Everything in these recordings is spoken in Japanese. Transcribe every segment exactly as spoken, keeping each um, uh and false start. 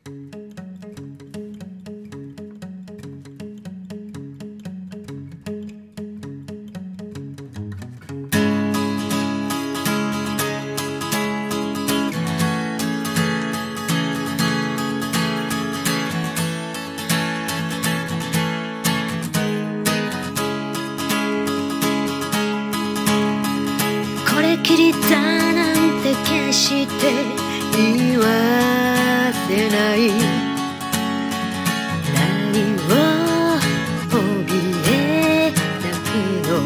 これきりだなんて決して言わせない何を怯え泣くの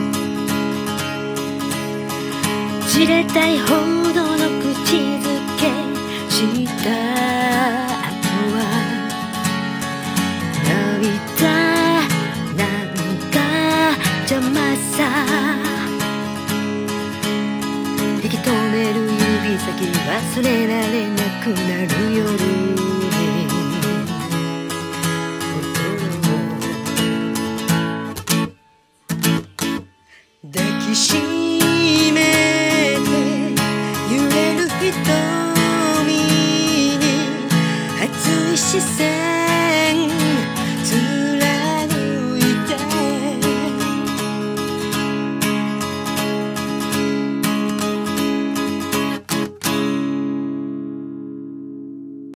じれたいほどの口づけした後は涙なんか邪魔さ引き止める指先忘れられなくなる夜に抱きしめて揺れる瞳に熱い視線